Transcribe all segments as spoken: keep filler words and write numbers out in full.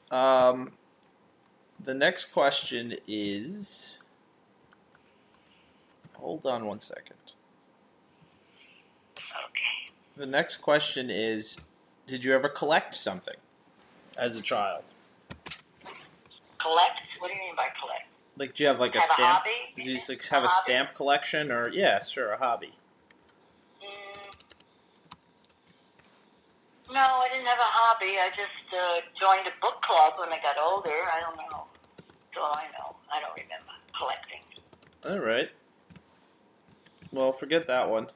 Um, the next question is... Hold on one second. Okay. The next question is, did you ever collect something as a child? Collect? What do you mean by collect? Like, do you have like a Have a stamp? hobby? Do you just like, A have a hobby? stamp collection, or yeah, sure, a hobby. Mm, no, I didn't have a hobby. I just uh, joined a book club when I got older. I don't know. That's all I know. I don't remember collecting. All right. Well, forget that one.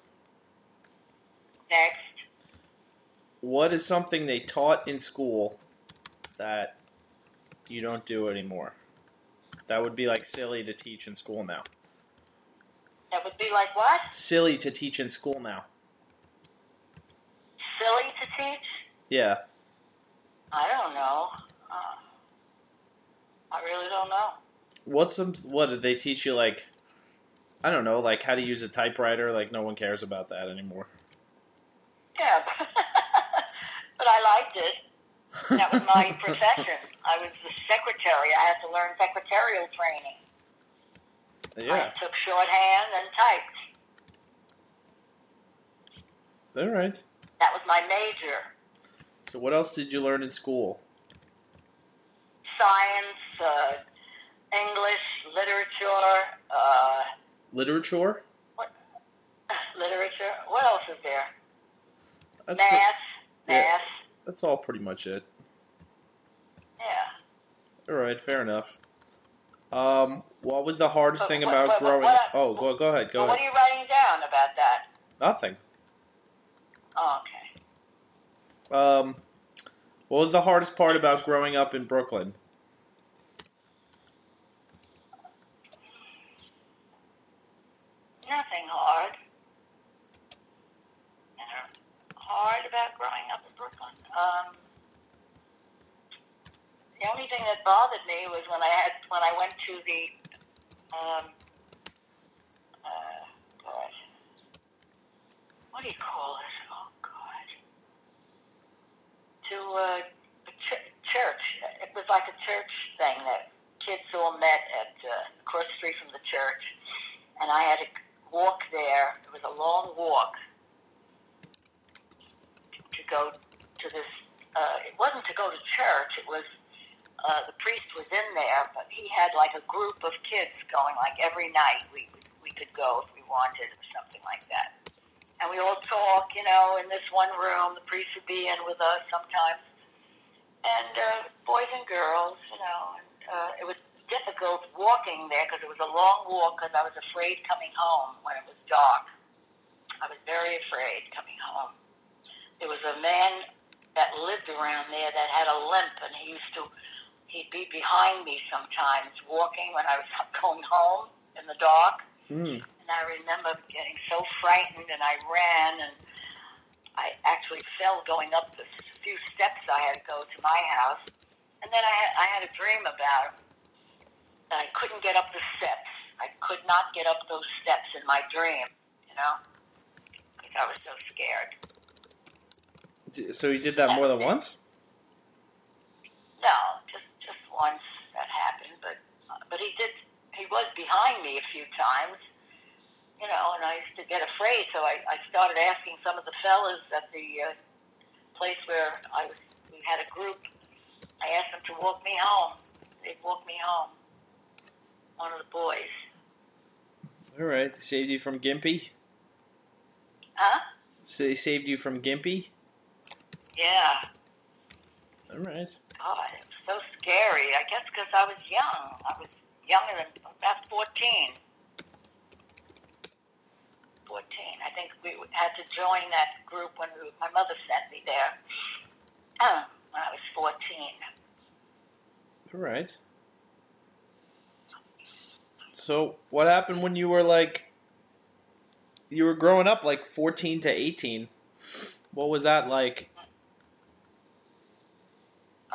Next. What is something they taught in school that you don't do anymore? That would be like silly to teach in school now. That would be like what? Silly to teach in school now. Silly to teach? Yeah. I don't know. Uh, I really don't know. What's some? What did they teach you? Like, I don't know, like how to use a typewriter. Like no one cares about that anymore. Yeah, but I liked it. That was my profession. I was the secretary. I had to learn secretarial training. Yeah. I took shorthand and typed. All right. That was my major. So what else did you learn in school? Science, uh, English, literature, uh, Literature? what? literature. What else is there? That's Math, pre- yeah, math. that's all pretty much it. Yeah. All right, fair enough. Um, what was the hardest But thing what- about what- growing what- up? Oh, go go ahead, go Well, what ahead. are you writing down about that? Nothing. Oh, okay. Um, what was the hardest part about growing up in Brooklyn? Nothing hard. Uh, Hard about growing up in Brooklyn. Um, the only thing that bothered me was when I had when I went to the um, uh, God, what do you call it? Oh God, to uh, a ch- church. It was like a church thing that kids all met at uh, across the street from the church, and I had to walk there. It was a long walk to go to this. Uh, it wasn't to go to church. It was uh, the priest was in there, but he had like a group of kids going. Like every night, we we could go if we wanted, or something like that. And we all talk, you know, in this one room. The priest would be in with us sometimes, and uh, boys and girls, you know. And, uh, it was difficult walking there because it was a long walk. Because I was afraid coming home when it was dark. I was very afraid coming home. There was a man that lived around there that had a limp, and he used to, he'd be behind me sometimes walking when I was going home in the dark. Mm. And I remember getting so frightened, and I ran, and I actually fell going up the few steps I had to go to my house. And then I had, I had a dream about him, that I couldn't get up the steps. I could not get up those steps in my dream, you know, because I was so scared. So you did that more than once? No, just just once that happened, but but he did. He was behind me a few times, you know, and I used to get afraid. So I, I started asking some of the fellas at the uh, place where I was. We had a group. I asked them to walk me home. They'd walk me home. One of the boys. All right, they saved you from Gimpy? Huh? So they saved you from Gimpy? Yeah. All right. God, it was so scary. I guess because I was young. I was younger than about fourteen. fourteen. I think we had to join that group when we, my mother sent me there when I was fourteen. All right. So what happened when you were like, you were growing up like fourteen to eighteen? What was that like? Uh,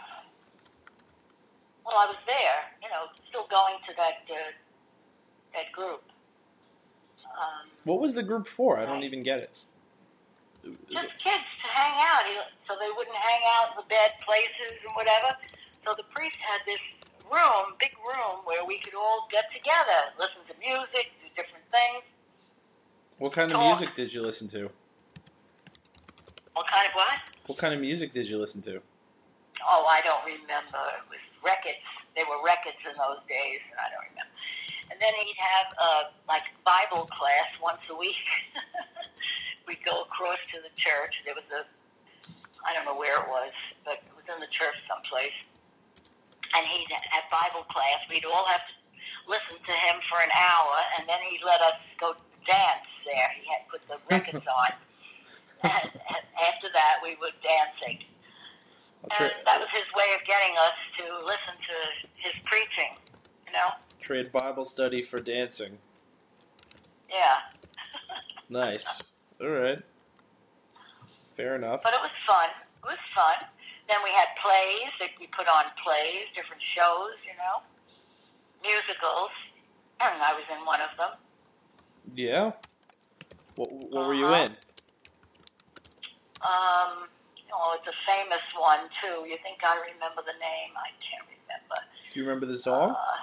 well, I was there, you know, still going to that uh, that group. Um, What was the group for? I don't even get it. Is just it- kids to hang out, you- so they wouldn't hang out in the bad places and whatever. So the priest had this room, big room, where we could all get together, listen to music, do different things. What kind of talk. music did you listen to? What kind of what? What kind of music did you listen to? Oh, I don't remember. It was records. There were records in those days, and I don't remember. And then he'd have uh, like Bible class once a week. We'd go across to the church. There was a, I don't know where it was, but it was in the church someplace. And he'd have Bible class. We'd all have to listen to him for an hour, and then he'd let us go dance there. He had put the records on. And, and after that, we were dancing. Tra- and that was his way of getting us to listen to his preaching, you know? Trade Bible study for dancing. Yeah. Nice. All right. Fair enough. But it was fun. It was fun. Then we had plays. That we put on plays, different shows, you know? Musicals. And I was in one of them. Yeah? What, what uh-huh. were you in? Um, oh, it's a famous one, too. You think I remember the name? I can't remember. Do you remember the song? Uh,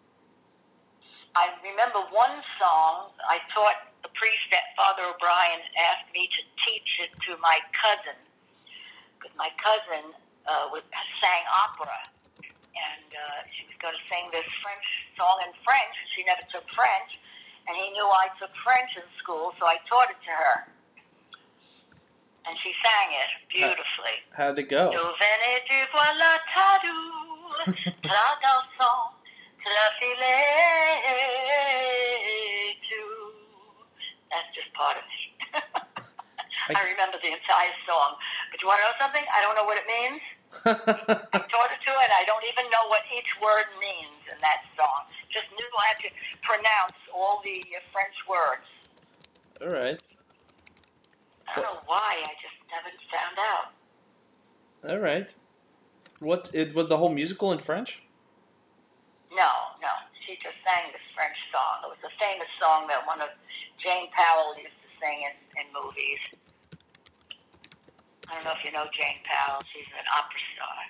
I remember one song. I taught the priest that Father O'Brien asked me to teach it to my cousin. Because my cousin uh, was, sang opera. And uh, she was going to sing this French song in French, and she never took French. And he knew I took French in school, so I taught it to her. And she sang it beautifully. How'd it go? Tu venais, tu voilà tadou, tra garçon, tra filet, tu. That's just part of it. I, I remember the entire song. But you want to know something? I don't know what it means. I taught it to her, and I don't even know what each word means in that song. Just knew I had to pronounce all the uh, French words. All right. I don't know why. I just never found out. All right. What? It was the whole musical in French? No, no. She just sang this French song. It was a famous song that one of Jane Powell used to sing in, in movies. I don't know if you know Jane Powell. She's an opera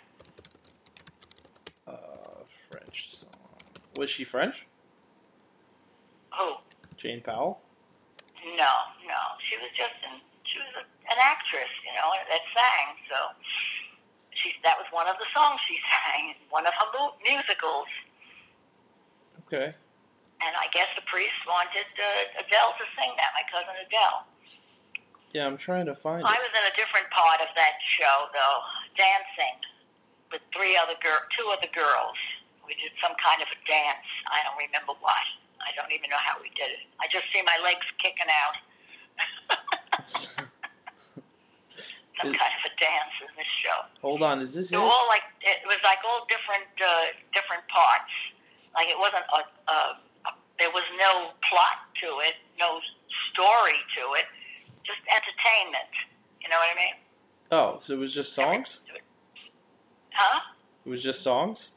star. Uh, French song. Was she French? Who? Jane Powell? No, no. She was just an, she was a, an actress, you know, that sang. So she that was one of the songs she sang in one of her mu- musicals. Okay. And I guess the priest wanted uh, Adele to sing that, my cousin Adele. Yeah, I'm trying to find I it. was in a different part of that show, though, dancing with three other girl, two other girls. We did some kind of a dance. I don't remember what. I don't even know how we did it. I just see my legs kicking out. Some Is, kind of a dance in this show. hold on, is this They it? were all like it was like all different uh, different parts. Like it wasn't a, a, a there was no plot to it, no story to it, just entertainment. You know what I mean? Oh, so it was just songs? Huh? It was just songs?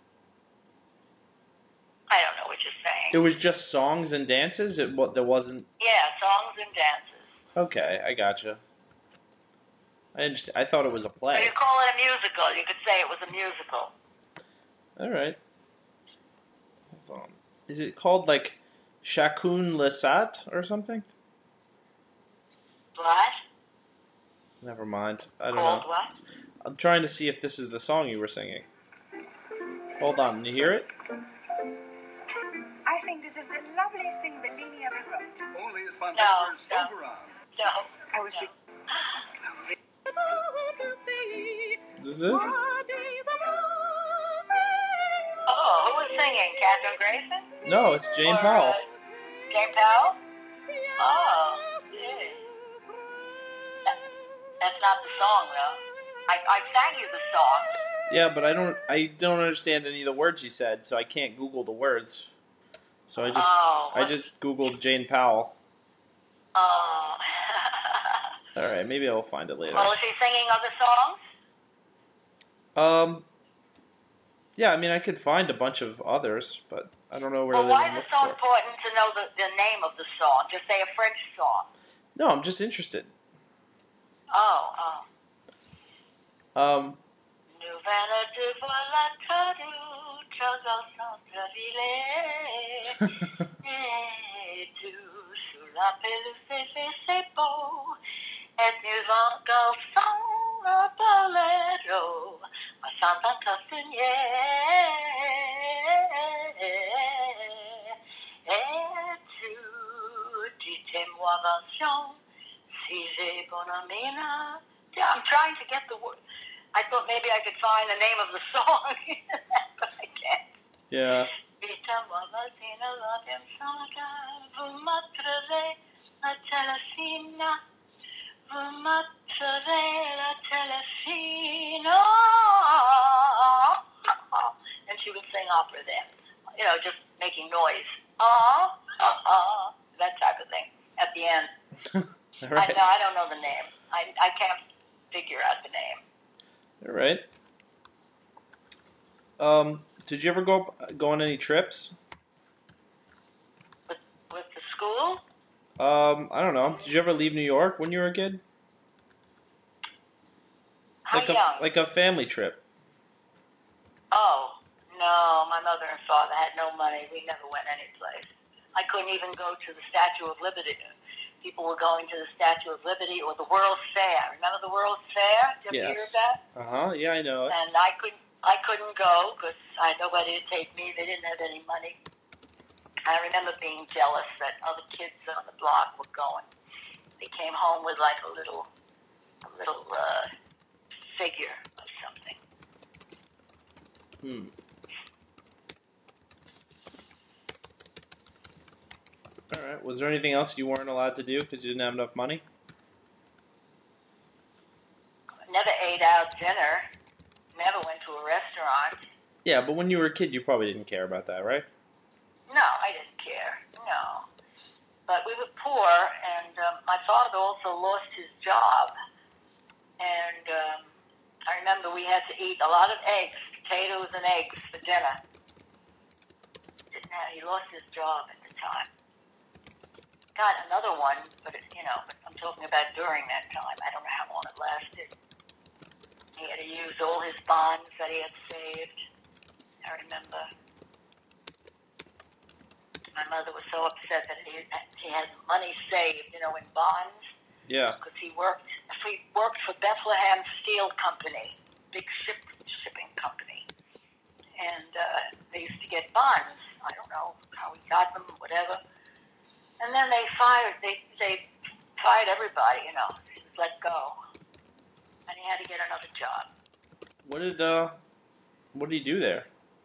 I don't know what you're saying. It was just songs and dances? It what there wasn't. Yeah, songs and dances. Okay, I gotcha. I understand. I thought it was a play. So you call it a musical. You could say it was a musical. All right. Hold on. Is it called like Chacun le Sat or something? What? Never mind. I don't Called know. what? I'm trying to see if this is the song you were singing. Hold on. You hear it? I think this is the loveliest thing Bellini ever wrote. Only as Van No, Helder's no. Oberon. No. I was No. This is it? Oh, who was singing? Catherine Grayson? No, it's Jane Or, Powell. Uh, Jane Powell? Oh, yeah. That, that's not the song, though. I, I sang you the song. Yeah, but I don't. I don't understand any of the words you said, so I can't Google the words. So I just, Oh, I what- just Googled Jane Powell. Oh. All right, maybe I'll find it later. Well, is she singing other songs? Um. Yeah, I mean, I could find a bunch of others, but I don't know where Well, they why would is look it so for. important to know the, the name of the song? Just say a French song. No, I'm just interested. Oh, oh. Um. Nouvelle Fana de voilà tadu, chaga centre-ville. Et tout sous la pelouse, c'est c'est beau. Et nous vent garçon, le bolero, à Santa Castagnère. Et tu dis-moi, Vincent, si j'ai bonne amina. Yeah, I'm trying to get the word. I thought maybe I could find the name of the song, but I can't. Yeah. Dites-moi, Valtina, la Bianca, vous m'attrevez la Telefina, vous m'attrevez la Telefina. And she would sing opera there, you know, just making noise. Ah, ah, ah, that type of thing at the end. All I, right. no, I don't know the name. I, I can't figure out the name. All right. Um, did you ever go go on any trips? With, with the school? Um, I don't know. Did you ever leave New York when you were a kid? How Like young? a like a family trip. Oh, no, my mother and father had no money. We never went anyplace. I couldn't even go to the Statue of Liberty. People were going to the Statue of Liberty or the World's Fair. Remember the World's Fair? Did you ever hear of Yes. that? Uh huh. Yeah, I know it. And I couldn't, I couldn't go because I had nobody to take me. They didn't have any money. I remember being jealous that other kids on the block were going. They came home with like a little, a little uh, figure of something. Hmm. All right. Was there anything else you weren't allowed to do because you didn't have enough money? Never ate out dinner. Never went to a restaurant. Yeah, but when you were a kid, you probably didn't care about that, right? No, I didn't care. No. But we were poor, and um, my father also lost his job. And um, I remember we had to eat a lot of eggs, potatoes and eggs for dinner. Didn't have, he lost his job at the time. Got another one, but it, you know, but I'm talking about during that time. I don't know how long it lasted. He had to use all his bonds that he had saved. I remember. My mother was so upset that he he had money saved, you know, in bonds, Yeah. because he worked he worked for Bethlehem Steel Company, big ship shipping company, and uh, they used to get bonds. I don't know how he got them, whatever. And then they fired they they fired everybody, you know. He was let go, and he had to get another job. What did uh, what did he do there?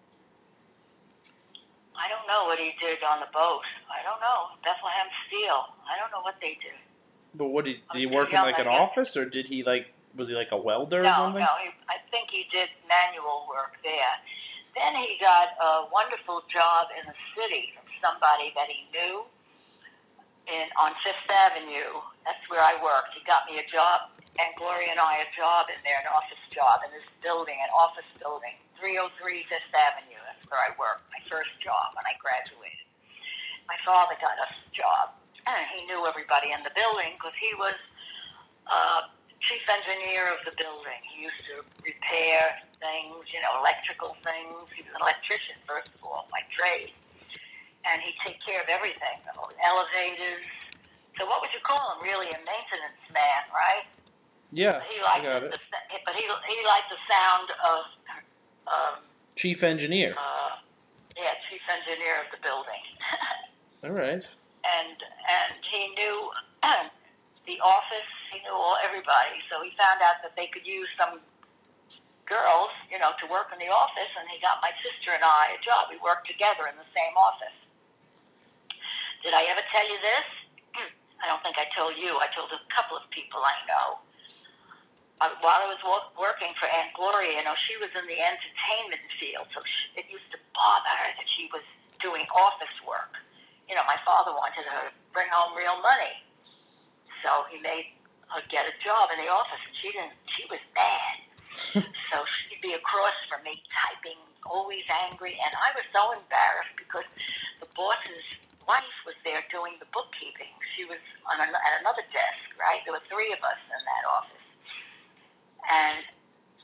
I don't know what he did on the boat. I don't know. Bethlehem Steel. I don't know what they did. But what did did he I'm work in young, like I an guess. office, or did he like was he like a welder or No, something? no. He, I think he did manual work there. Then he got a wonderful job in the city from somebody that he knew in on Fifth Avenue. That's where I worked. He got me a job, and Gloria and I a job in there, an office job in this building, an office building, three oh three Fifth Avenue. That's where I worked, my first job when I graduated. My father got us a job, and he knew everybody in the building because he was uh, chief engineer of the building. He used to repair things, you know, electrical things. He was an electrician, first of all, by trade. And he'd take care of everything, you know, elevators. So what would you call him, really? A maintenance man, right? Yeah, He I liked got the, it. But he, he liked the sound of, um, Chief engineer. uh, yeah, chief engineer of the building. All right. and and he knew the office. He knew all everybody. So he found out that they could use some girls, you know, to work in the office, and he got my sister and I a job. We worked together in the same office. Did I ever tell you this? I don't think I told you. I told a couple of people I know. Uh, while I was wo- working for Aunt Gloria, you know, she was in the entertainment field, so she, it used to bother her that she was doing office work. You know, my father wanted her to bring home real money, so he made her get a job in the office, and she didn't. She was mad. So she'd be across from me, typing, always angry, and I was so embarrassed because the boss's wife was there doing the bookkeeping. She was on an, at another desk, right? There were three of us in that office. And she used to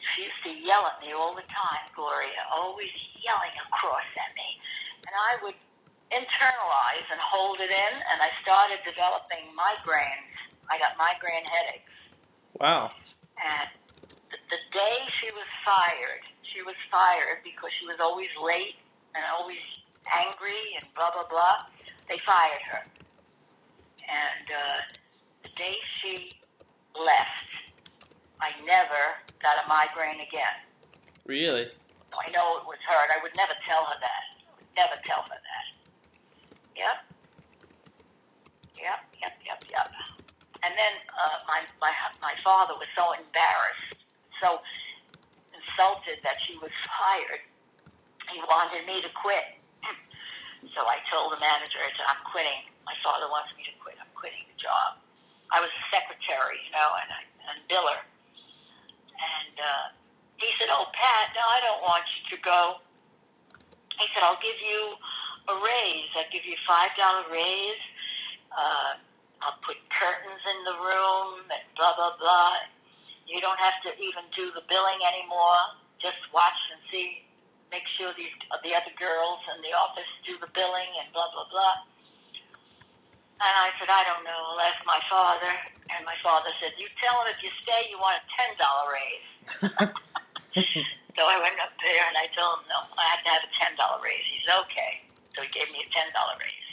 to yell at me all the time, Gloria, always yelling across at me. And I would internalize and hold it in, and I started developing migraines. I got migraine headaches. Wow. And the, the day she was fired, she was fired because she was always late and always angry and blah, blah, blah. They fired her. And uh, the day she left, I never got a migraine again. Really? I know it was her, and I would never tell her that. I would never tell her that. Yep. Yep, yep, yep, yep. And then uh, my, my my father was so embarrassed, so insulted that she was fired. He wanted me to quit. So I told the manager, I said, I'm quitting. My father wants me to quit. I'm quitting the job. I was a secretary, you know, and, I, and biller. And uh, he said, oh, Pat, no, I don't want you to go. He said, I'll give you a raise. I'll give you a five dollar raise. Uh, I'll put curtains in the room and blah, blah, blah. You don't have to even do the billing anymore. Just watch and see. Make sure these the other girls in the office do the billing and blah, blah, blah. And I said, I don't know. I'll ask my father. And my father said, you tell him if you stay, you want a ten dollar raise. So I went up there and I told him, no, I have to have a ten dollar raise. He said, okay. So he gave me a ten dollar raise.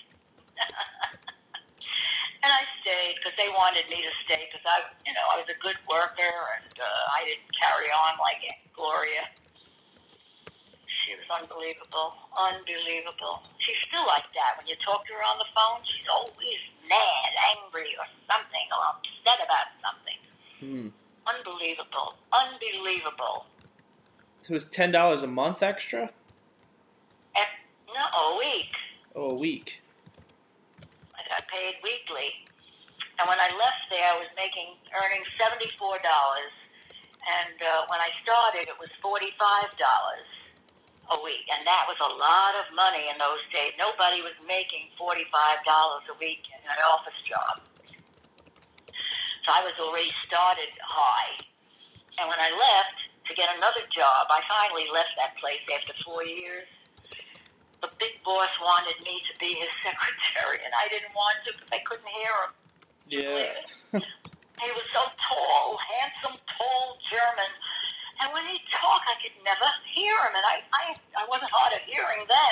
And I stayed because they wanted me to stay because I, you know, I was a good worker and uh, I didn't carry on like Gloria. She was unbelievable, unbelievable. She's still like that. When you talk to her on the phone, she's always mad, angry, or something, or upset about something. Hmm. Unbelievable, unbelievable. So it was ten dollars a month extra? And, no, a week. Oh, a week. I got paid weekly. And when I left there, I was making, earning seventy-four dollars. And uh, when I started, it was forty-five dollars a week. And that was a lot of money in those days. Nobody was making forty-five dollars a week in an office job. So I was already started high. And when I left to get another job, I finally left that place after four years. The big boss wanted me to be his secretary, and I didn't want to because I couldn't hear him. Yeah. He was so tall, handsome, tall German. And when he'd talk, I could never hear him. And I, I, I wasn't hard of hearing then.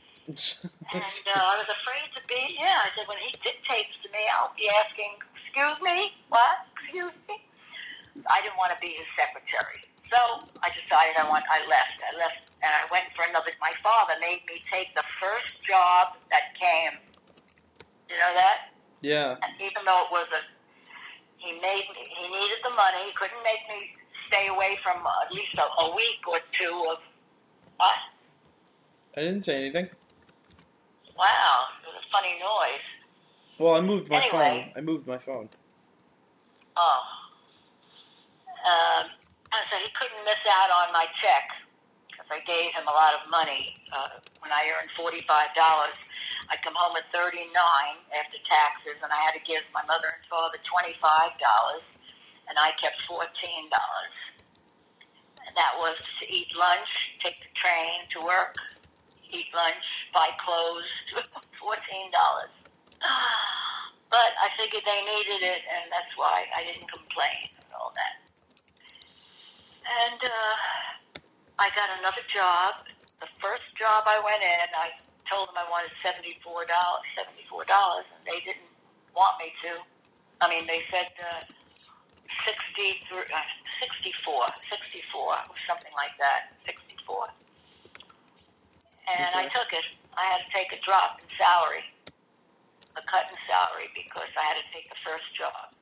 And uh, I was afraid to be, yeah, I said, when he dictates to me, I'll be asking, excuse me, what? Excuse me? I didn't want to be his secretary. So I decided I want. I left. I left, and I went for another. My father made me take the first job that came. You know that? Yeah. And even though it was a, he made me. He needed the money. He couldn't make me stay away from at least a, a week or two of what? I didn't say anything. Wow, it was a funny noise. Well, I moved my Anyway. phone. I moved my phone. Oh. Um, and so he couldn't miss out on my check because I gave him a lot of money. Uh, when I earned forty-five dollars, I'd come home with thirty-nine after taxes, and I had to give my mother and father twenty-five dollars, and I kept fourteen dollars. And that was to eat lunch, take the train to work, eat lunch, buy clothes, fourteen dollars. But I figured they needed it, and that's why I didn't complain and all that. And uh, I got another job. The first job I went in, I told them I wanted seventy-four dollars, seventy-four dollars, and they didn't want me to. I mean, they said uh, sixty-three, uh, sixty-four, sixty-four, or something like that, sixty-four. And Okay. I took it. I had to take a drop in salary, a cut in salary, because I had to take the first job.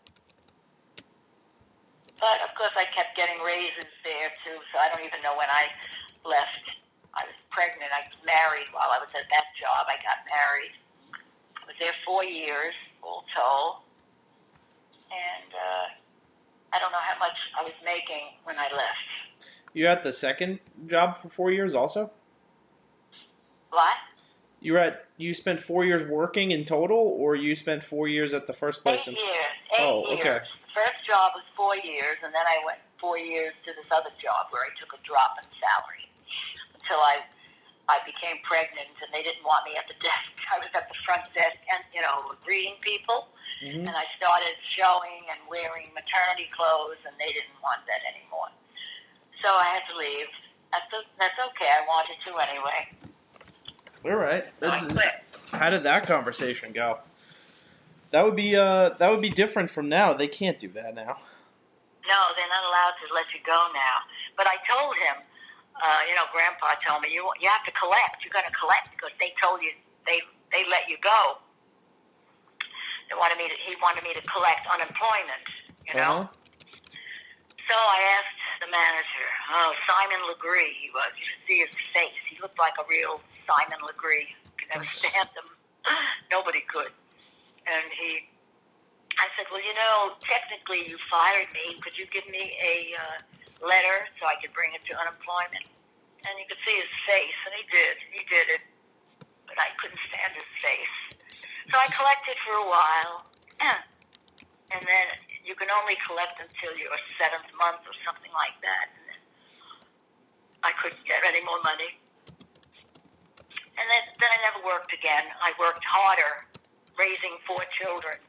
But, of course, I kept getting raises there, too, so I don't even know when I left. I was pregnant. I was married while I was at that job. I got married. I was there four years, all told. And uh, I don't know how much I was making when I left. You were at the second job for four years also? What? You were at, you spent four years working in total, or you spent four years at the first place? Eight in- years. Eight Oh, years. okay. The first job was four years, and then I went four years to this other job where I took a drop in salary until I I became pregnant and they didn't want me at the desk. I was at the front desk and, you know, greeting people. Mm-hmm. And I started showing and wearing maternity clothes and they didn't want that anymore. So I had to leave. That's, that's okay. I wanted to anyway. All right. So I That's, quit. how did that conversation go? That would be uh that would be different from now. They can't do that now. No, they're not allowed to let you go now. But I told him, uh, you know, Grandpa told me, you you have to collect. You got to collect because they told you they they let you go. They wanted me to. He wanted me to collect unemployment. You know. Uh-huh. So I asked the manager, oh, Simon Legree, he was. You should see his face. He looked like a real Simon Legree. Could never stand him. Nobody could. And he, I said, well, you know, technically you fired me. Could you give me a uh, letter so I could bring it to unemployment? And you could see his face, and he did. He did it. But I couldn't stand his face. So I collected for a while. And then you can only collect until your seventh month or something like that. And then I couldn't get any more money. And then, then I never worked again. I worked harder, raising four children,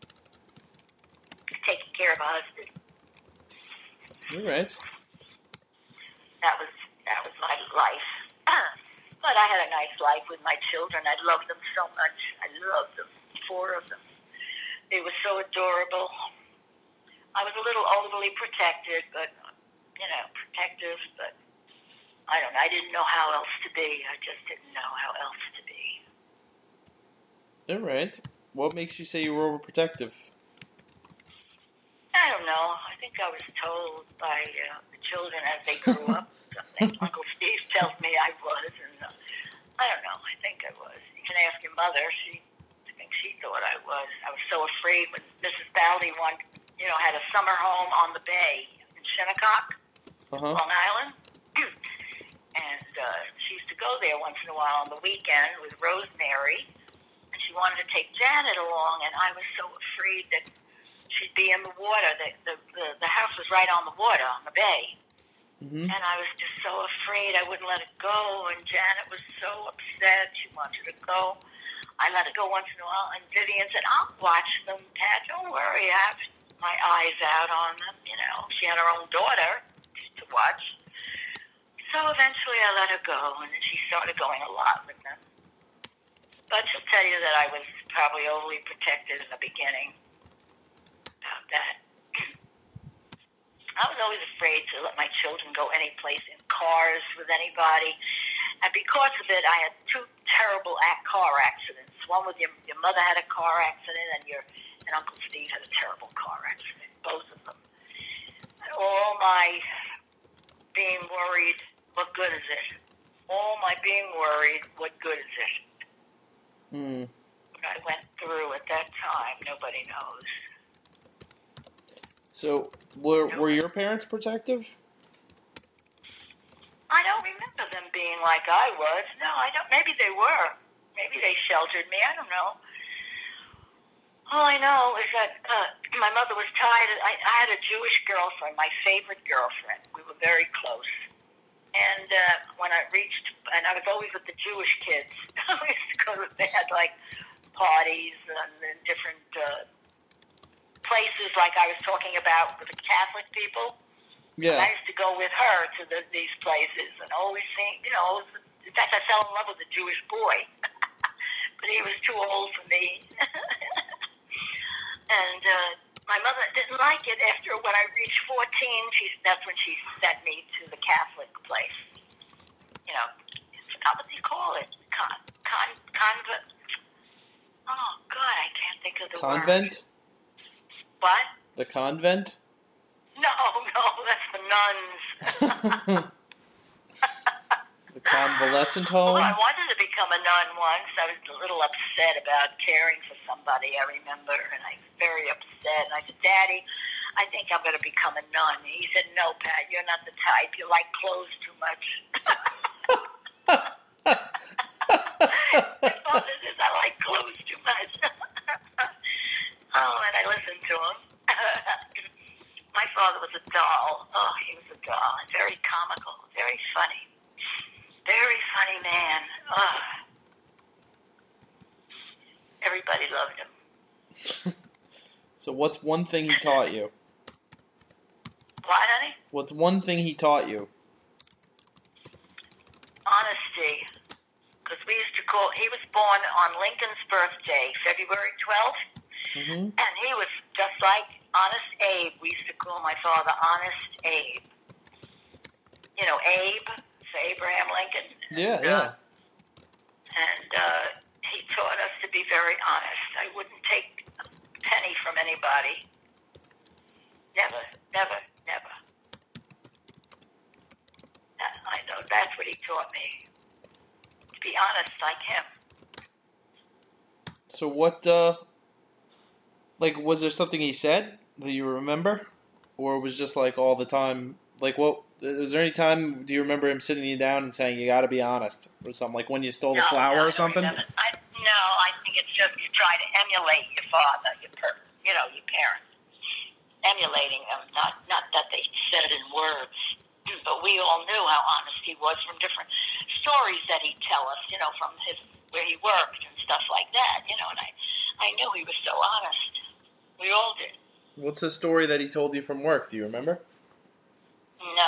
taking care of a husband. All right. That was that was my life. But I had a nice life with my children. I loved them so much. I loved them, four of them. They were so adorable. I was a little overly protected, but, you know, protective, but I don't know. I didn't know how else to be. I just didn't know how else to be. All right. What makes you say you were overprotective? I don't know. I think I was told by uh, the children as they grew up. I think Uncle Steve tells me I was, and uh, I don't know. I think I was. You can ask your mother. She, I think she thought I was. I was so afraid when Missus Baldy one, you know, had a summer home on the bay in Shinnecock, Uh-huh. Long Island. And uh, she used to go there once in a while on the weekend with Rosemary. And she wanted to take Janet along, and I was so afraid that she'd be in the water. The, the, the, the house was right on the water, on the bay. Mm-hmm. And I was just so afraid I wouldn't let it go. And Janet was so upset. She wanted to go. I let it go once in a while. And Vivian said, I'll watch them, Pat. Don't worry. I have my eyes out on them. You know, she had her own daughter to watch. So eventually I let her go. And then she started going a lot with them. But she'll tell you that I was probably overly protected in the beginning about that. I was always afraid to let my children go any place in cars with anybody. And because of it, I had two terrible ac- car accidents. One with your, your mother had a car accident, and your and Uncle Steve had a terrible car accident, both of them. And all my being worried, what good is it? All my being worried, what good is it? Mm. What I went through at that time, nobody knows. So, were were your parents protective? I don't remember them being like I was. No, I don't. Maybe they were. Maybe they sheltered me. I don't know. All I know is that uh, my mother was tired. I, I had a Jewish girlfriend, my favorite girlfriend. We were very close. And uh, when I reached, and I was always with the Jewish kids. I used to go to, they had like parties and, and different uh, places, like I was talking about with the Catholic people. Yeah. And I used to go with her to the, these places and always think, you know, always, in fact, I fell in love with a Jewish boy. But he was too old for me. And uh, my mother didn't like it. After, when I reached fourteen, she, that's when she sent me to the Catholic place. You know, I forgot what they call it. Con, con, convent. Oh, God, I can't think of the Convent? word. What? The convent? No, no, that's the nuns. The convalescent Well, home? I wanted to become a nun once. I was a little upset about caring for somebody, I remember, and I was very upset. And I said, Daddy, I think I'm going to become a nun. And he said, no, Pat, you're not the type. You like clothes too much. His father says, I like clothes too much. Oh, and I listened to him. My father was a doll. Oh, he was a doll. And very comical, very funny. Very funny man. Oh. Everybody loved him. So what's one thing he taught you? What, honey? What's one thing he taught you? Honesty. Because we used to call, he was born on Lincoln's birthday, February twelfth. Mm-hmm. And he was just like Honest Abe. We used to call my father Honest Abe. You know, Abe for Abraham Lincoln. Yeah, and, yeah. Uh, and uh, he taught us to be very honest. I wouldn't take a penny from anybody. Never, never, never. That, I know that's what he taught me. To be honest like him. So what, uh, like, was there something he said that you remember? Or it was just like all the time, like what, was there any time, do you remember him sitting you down and saying, you gotta be honest, or something, like when you stole the No, flower no, or something? I, no, I think it's just you try to emulate your father, your per, you know, your parents. Emulating them, not not that they said it in words, but we all knew how honest he was from different stories that he'd tell us, you know, from his where he worked and stuff like that, you know, and I, I knew he was so honest. We all did. What's a story that he told you from work, do you remember? No.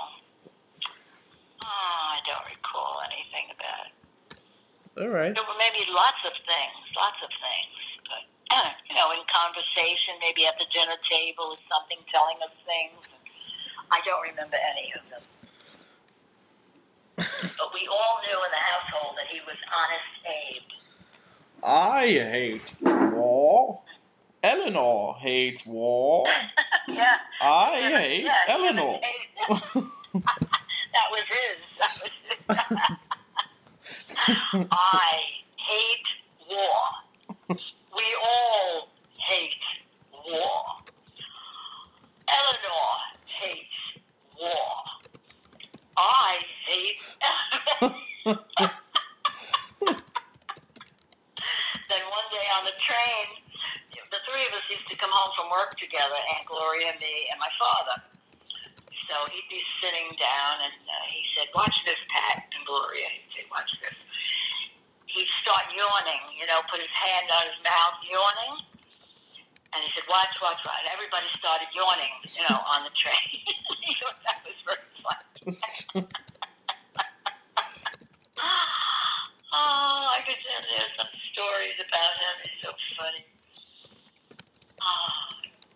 Oh, I don't recall anything about it. All right. There were maybe lots of things, lots of things. But, you know, in conversation, maybe at the dinner table or something, telling us things. I don't remember any of them. But we all knew in the household that he was Honest Abe. I hate war. Eleanor hates war. Yeah. I Yeah, hate yeah, Eleanor. That was his. That was his. I hate war. We all hate war. Eleanor hates war. I hate Then one day on the train, the three of us used to come home from work together, Aunt Gloria, me, and my father. So he'd be sitting down, and uh, he said, watch this, Pat, and Gloria. He'd say, watch this. He'd start yawning, you know, put his hand on his mouth, yawning. And he said, watch, watch, watch. And everybody started yawning, you know, on the train. He thought that was very funny. Oh, I could tell you some stories about him. It's so funny. Oh.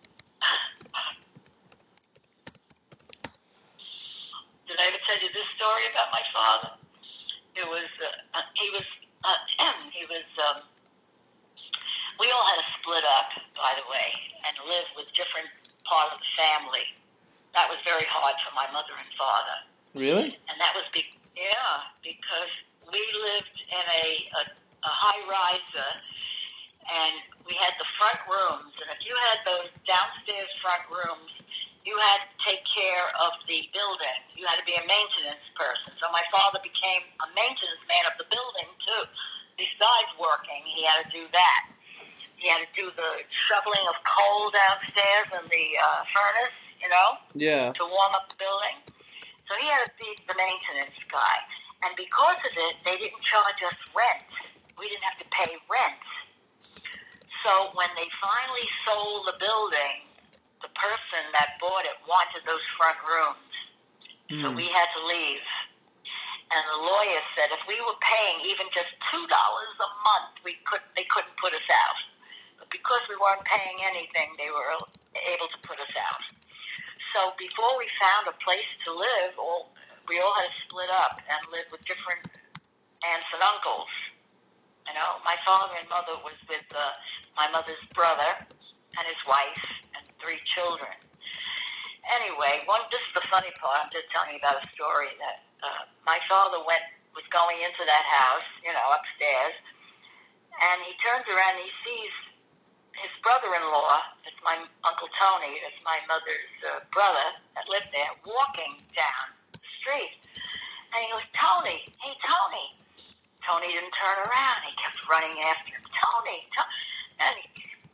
Did I ever tell you this story about my father? It was, uh, he was, uh, he was, um, we all had to split up, by the way, and live with different part of the family. That was very hard for my mother and father. Really? And that was, be- yeah, because we lived in a, a, a high-rise, and we had the front rooms. And if you had those downstairs front rooms, you had to take care of the building. You had to be a maintenance person. So my father became a maintenance man of the building, too. Besides working, he had to do that. He had to do the shoveling of coal downstairs in the uh, furnace, you know, Yeah. to warm up the building. So he had to be the maintenance guy. And because of it, they didn't charge us rent. We didn't have to pay rent. So when they finally sold the building, the person that bought it wanted those front rooms. Mm. So we had to leave. And the lawyer said if we were paying even just two dollars a month, we could they couldn't put us out. But because we weren't paying anything, they were able to put us out. So before we found a place to live, all, we all had to split up and live with different aunts and uncles. You know, my father and mother was with uh, my mother's brother and his wife and three children. Anyway, one this is the funny part. I'm just telling you about a story that uh, my father went was going into that house, you know, upstairs, and he turns around and he sees his brother-in-law, it's my Uncle Tony, it's my mother's uh, brother that lived there, walking down the street. And he goes, Tony, hey, Tony. Tony didn't turn around. He kept running after him. Tony, Tony. And he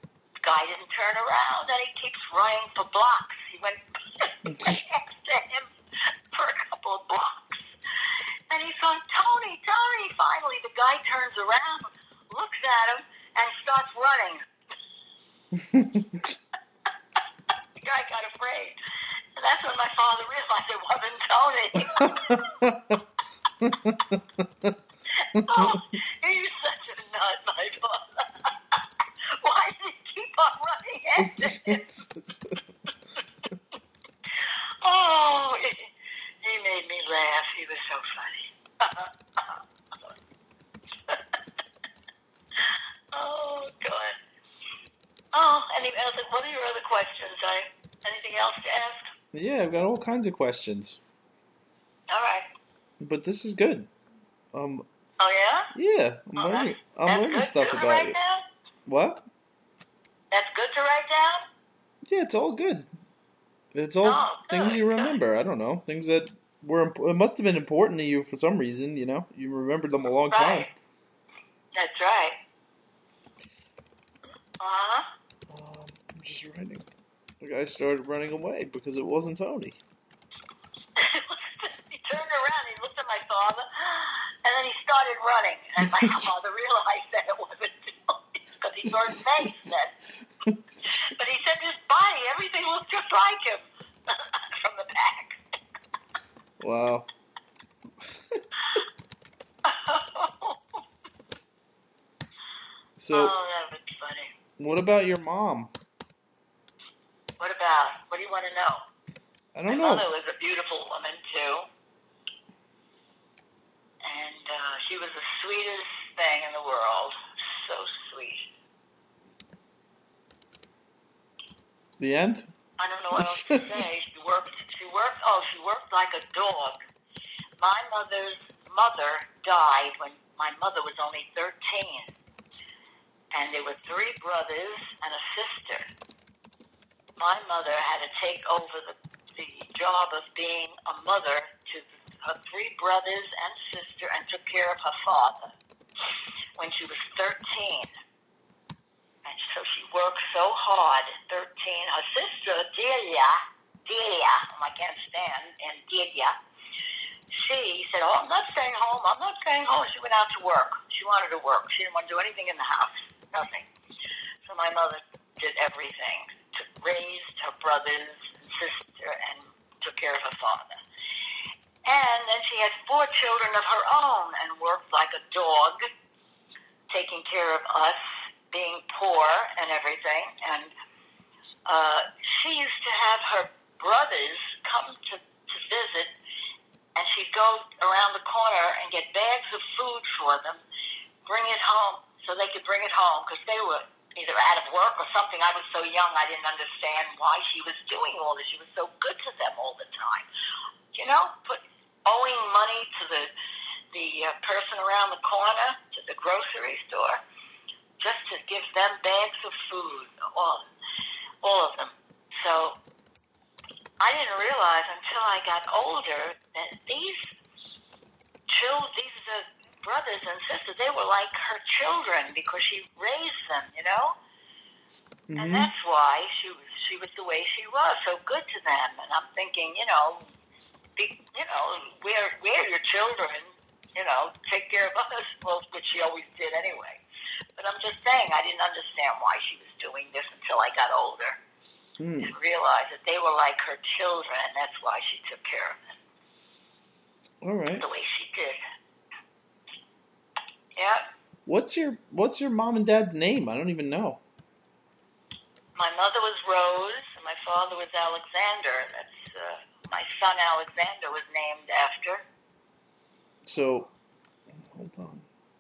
guy didn't turn around, and he keeps running for blocks. He went after him for a couple of blocks. And he's going, Tony, Tony. Finally, the guy turns around, looks at him, and starts running. The guy got afraid. And that's when my father realized it wasn't Tony. Oh, he's such a nut, my father. Why did he keep on running after him? Oh, he, he made me laugh. He was so funny. Oh, God. Oh, any other, what are your other questions? I, anything else to ask? Yeah, I've got all kinds of questions. All right. But this is good. Um. Oh, yeah? Yeah, I'm Oh, learning. that's, I'm that's learning good stuff to about write you. down? What? That's good to write down? Yeah, it's all good. It's all Oh, things good, you good. remember. I don't know, things that were imp- it must have been important to you for some reason. You know, you remembered them a long time. Right. That's right. Uh-huh. Um, I'm just writing. The guy started running away because it wasn't Tony. He turned around, he looked at my father, and then he started running. And my father realized that it wasn't Tony because he saw his face then. But he said his body, everything looked just like him from the back. Wow. So, Oh, that was funny. what about your mom? What about? What do you want to know? I My don't know. mother was a beautiful woman, too. And uh, she was the sweetest thing in the world. So sweet. The end? I don't know what else to say. She worked, she worked, oh, she worked like a dog. My mother's mother died when my mother was only thirteen. And there were three brothers and a sister. My mother had to take over the, the job of being a mother to her three brothers and sister and took care of her father when she was thirteen. And so she worked so hard at thirteen. Her sister, Delia, Delia, whom I can't stand, and Delia, she said, oh, I'm not staying home. I'm not staying home. She went out to work. She wanted to work. She didn't want to do anything in the house. Nothing. So my mother did everything. Took, raised her brothers and sister and took care of her father. And then she had four children of her own and worked like a dog, taking care of us, being poor and everything. And uh, she used to have her brothers come to, to visit, and she'd go around the corner and get bags of food for them, bring it home so they could bring it home because they were either out of work or something. I was so young I didn't understand why she was doing all this. She was so good to them all the time. You know, put owing money to the the uh, person around the corner, to the grocery store, just to give them bags of food, all, all of them. So I didn't realize until I got older that these children, these uh, brothers and sisters, they were like her children because she raised them, you know? Mm-hmm. And that's why she was she was the way she was, so good to them. And I'm thinking, you know, be, you know, we're, we're your children, you know, take care of us, well, which she always did anyway. But I'm just saying, I didn't understand why she was doing this until I got older. Mm. And realized that they were like her children, and that's why she took care of them. All right. The way she did. Yeah. What's your What's your mom and dad's name? I don't even know. My mother was Rose, and my father was Alexander. That's uh, my son Alexander was named after. So, hold on.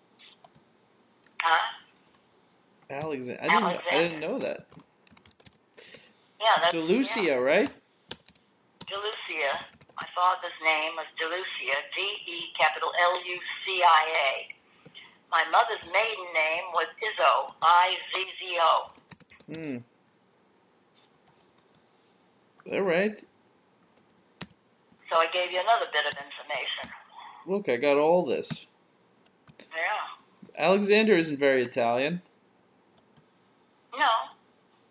Huh? Alexander. I didn't. Alexander. I didn't know that. Yeah, that's DeLucia, yeah. right? DeLucia. My father's name was DeLucia, D E capital L U C I A. My mother's maiden name was Izzo, I Z Z O. Hmm. All right. So I gave you another bit of information. Look, I got all this. Yeah. Alexander isn't very Italian. No.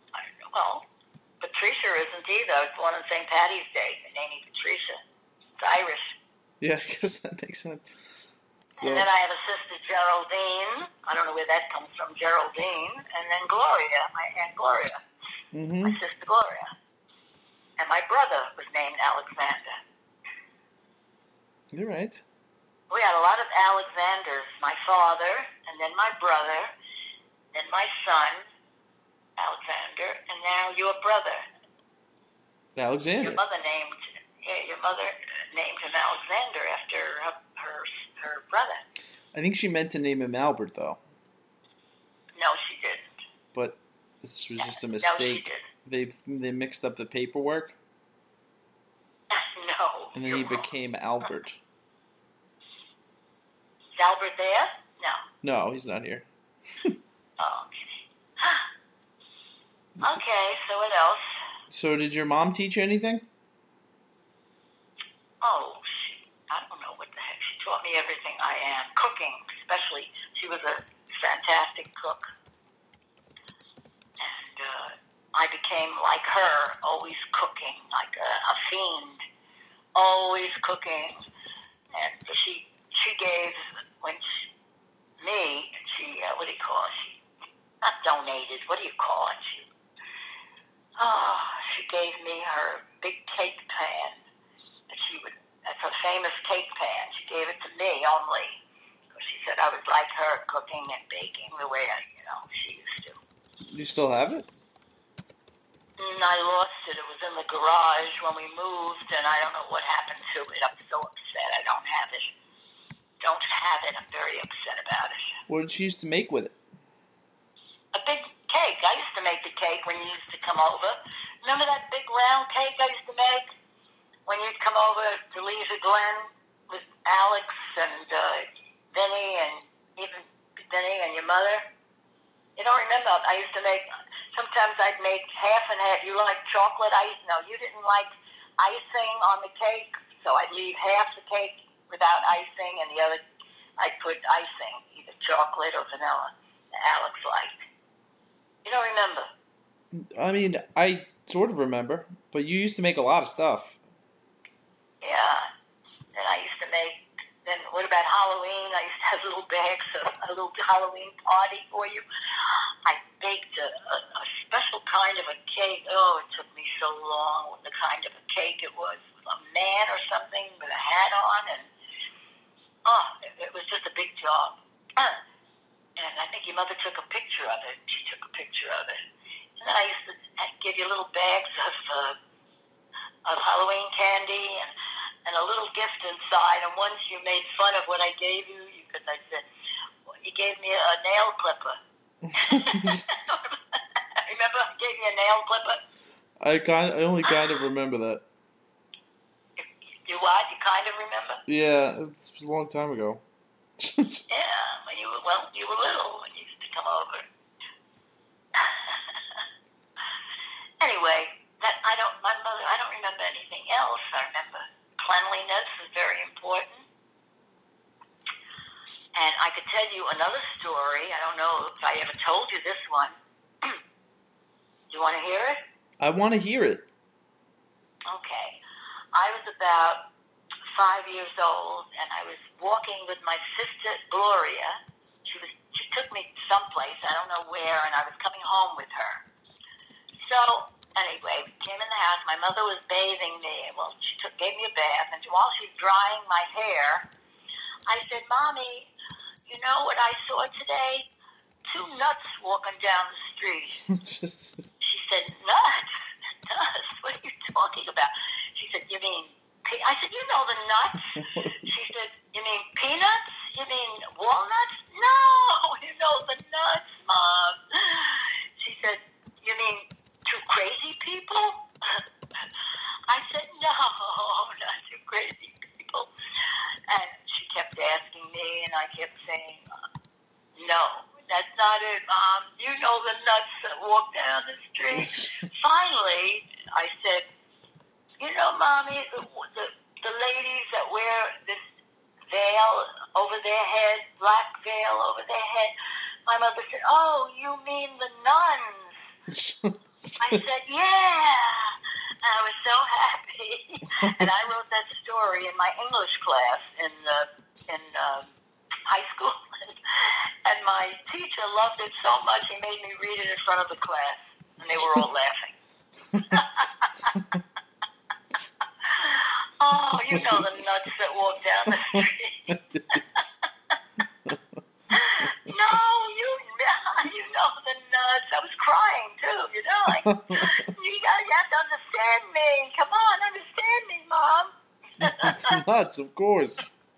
Patricia isn't either. I was born on Saint Patty's Day. Her name is Patricia. It's Irish. Yeah, I guess that makes sense. So, And then I have a sister, Geraldine. I don't know where that comes from, Geraldine. And then Gloria, my Aunt Gloria, mm-hmm. my sister Gloria. And my brother was named Alexander. You're right. We had a lot of Alexanders. My father, and then my brother, then my son, Alexander, and now your brother. Alexander. Your mother named, yeah, your mother named him Alexander after her, her, her brother. I think she meant to name him Albert, though. No, she didn't. But this was just a No, mistake. she They they mixed up the paperwork, didn't. No. and then you're he wrong. became Albert. Is Albert there? No. No, he's not here. Oh, okay. Okay, so what else? So did your mom teach you anything? Oh, she, I don't know what the heck. She taught me everything I am. Cooking, especially. She was a fantastic cook. And uh, I became like her, always cooking, like a, a fiend. Always cooking. And she she gave, when she, me, she, uh, what do you call it? She, not donated, what do you call it? She, oh, she gave me her big cake pan. And she would, that's her famous cake pan. She gave it to me only. She said I was like her, cooking and baking the way I, you know, she used to. You still have it? And I lost it. It was in the garage when we moved, and I don't know what happened to it. I'm so upset I don't have it. Don't have it. I'm very upset about it. What did she used to make with it? A big cake. I used to make the cake when you used to come over. Remember that big round cake I used to make? When you'd come over to Leisure Glen with Alex and uh, Benny and even Benny and your mother? You don't remember? I used to make, sometimes I'd make half and half. You like chocolate ice? No, you didn't like icing on the cake, so I'd leave half the cake without icing and the other, I'd put icing, either chocolate or vanilla, that Alex liked. You don't remember? I mean, I sort of remember, but you used to make a lot of stuff. Yeah. And I used to make, then what about Halloween? I used to have little bags of a little Halloween party for you. I baked a, a, a special kind of a cake. Oh, it took me so long, the kind of a cake it was. A man or something with a hat on, and oh, it, it was just a big job. And I think your mother took a picture of it. She took a picture of it. And then I used to I'd give you little bags of uh, of Halloween candy and, and a little gift inside. And once you made fun of what I gave you because I said, well, you gave me a nail clipper. Remember I gave you a nail clipper? I kind, I only kind of remember that. You what? You kind of remember? Yeah, it was a long time ago. Yeah, when you were well, you were little when you used to come over. Anyway, that I don't. My mother. I don't remember anything else. I remember cleanliness was very important, and I could tell you another story. I don't know if I ever told you this one. You want to hear it? I want to hear it. Okay. I was about five years old, and I was walking with my sister Gloria. She was she took me someplace, I don't know where, and I was coming home with her. So anyway, we came in the house. My mother was bathing me. Well, she took gave me a bath, and while she's drying my hair, I said, "Mommy, you know what I saw today? Two nuts walking down the street." She said, "Nuts? Nuts? What are you talking about?" She said, "You mean?" Pe-? I said, "You know the nuts." She said, "You mean peanuts? You mean walnuts?" "No, you know the nuts, Mom." She said, "You mean two crazy people?" I said, "No, not two crazy people." And she kept asking me, and I kept saying, "No, that's not it, Mom. You know the nuts that walk down the street." Finally, I said, "You know, Mommy, the, the, the ladies that wear this veil over their head, black veil over their head." My mother said, "Oh, you mean the nuns." I said, yeah. I was so happy. And I wrote that story in my English class in uh, in uh, high school. And my teacher loved it so much, he made me read it in front of the class. And they were all laughing. Oh, you know the nuts that walk down the street. No, you you know the nuts. I was crying too, you know, like, you, got, you have to understand me. Come on, understand me, Mom. Nuts, of course.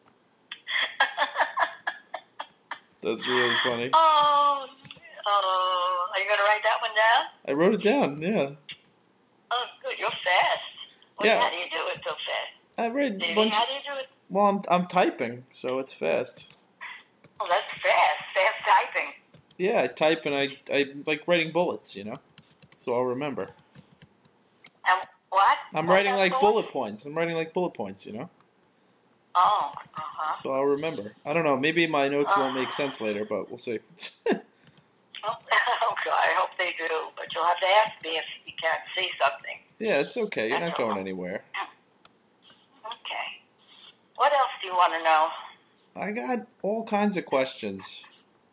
That's really funny. Oh, oh, are you going to write that one down? I wrote it down, yeah. Oh, good, you're fast. Well, Yeah. How do you do it so fast? I read a Did bunch. How do you do it? Well, I'm I'm typing, so it's fast. Oh, that's fast. Fast typing. Yeah, I type and I I like writing bullets, you know, so I'll remember. And what? I'm What writing that like for? bullet points. I'm writing like bullet points, you know, Oh, uh-huh. so I'll remember. I don't know. Maybe my notes won't make sense later, but we'll see. Oh, okay, I hope they do. But you'll have to ask me if you can't see something. Yeah, it's okay. You're not That's going all. anywhere. Okay. What else do you want to know? I got all kinds of questions.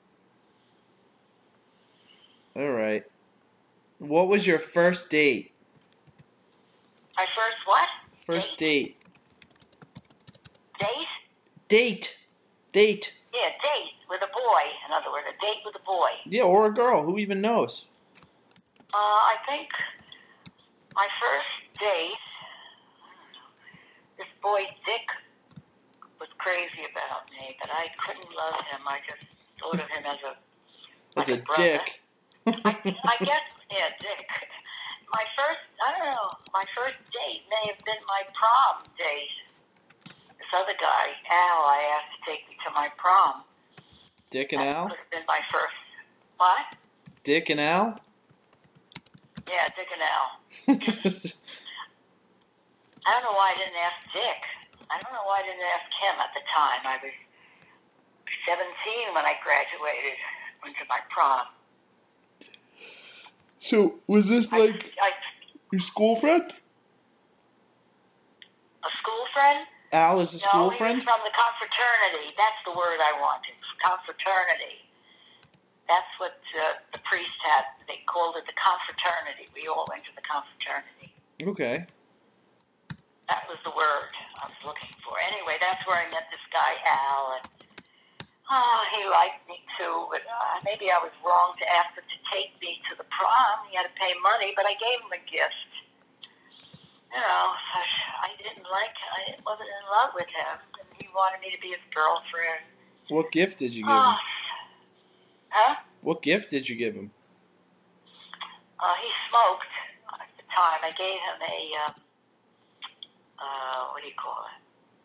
All right. What was your first date? My first what? First date. Date? Date. Date. Yeah, date with a boy. In other words, a date with a boy. Yeah, or a girl. Who even knows? Uh, I think my first date, this boy Dick was crazy about me, but I couldn't love him. I just thought of him as a As like a brother. dick. I, I guess, yeah, Dick. My first, I don't know, my first date may have been my prom date. This other guy, Al, I asked to take me to my prom. Dick and That Al? could have been my first. What? Dick and Al? Yeah, Dick and Al. I don't know why I didn't ask Dick. I don't know why I didn't ask him at the time. I was seventeen when I graduated, went to my prom. So, was this like I, I, your school friend? a school friend? Al is a No, school he friend? was from the confraternity. That's the word I wanted. Confraternity. That's what uh, the priest had. They called it the confraternity. We all went to the confraternity. Okay. That was the word I was looking for. Anyway, that's where I met this guy, Al, and oh, he liked me too, but uh, maybe I was wrong to ask him to take me to the prom. He had to pay money, but I gave him a gift. You know, I didn't like, I wasn't in love with him, and he wanted me to be his girlfriend. What gift did you give Oh, him? huh? What gift did you give him? Uh, he smoked at the time. I gave him a, um, uh, what do you call it?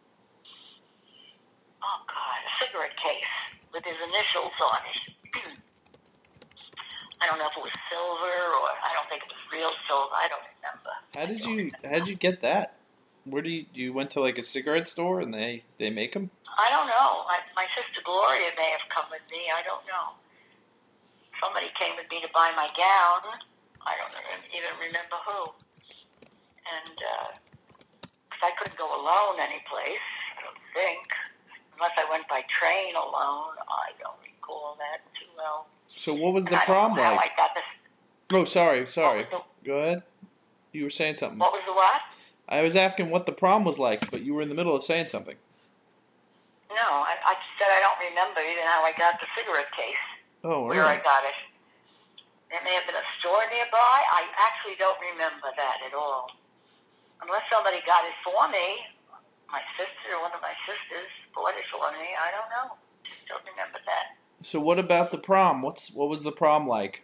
Oh, God, a cigarette case with his initials on it. I don't know if it was silver or I don't think it was real silver. I don't remember. How did you how did you get that? Where do you you went to like a cigarette store and they they make them? I don't know. I, my sister Gloria may have come with me. I don't know. Somebody came with me to buy my gown. I don't even remember who. And uh, 'cause I couldn't go alone anyplace, I don't think. Unless I went by train alone. I don't recall that too well. So what was And the I don't prom know how like? I got this. Oh, sorry, sorry. What was Go ahead. You were saying something. the, what was the what? I was asking what the prom was like, but you were in the middle of saying something. No, I, I said I don't remember even how I got the cigarette case. Oh, all Where I right. got it. It may have been a store nearby. I actually don't remember that at all. Unless somebody got it for me. My sister, one of my sisters, bought it for me. I don't know. Don't remember that. So what about the prom? What's what was the prom like?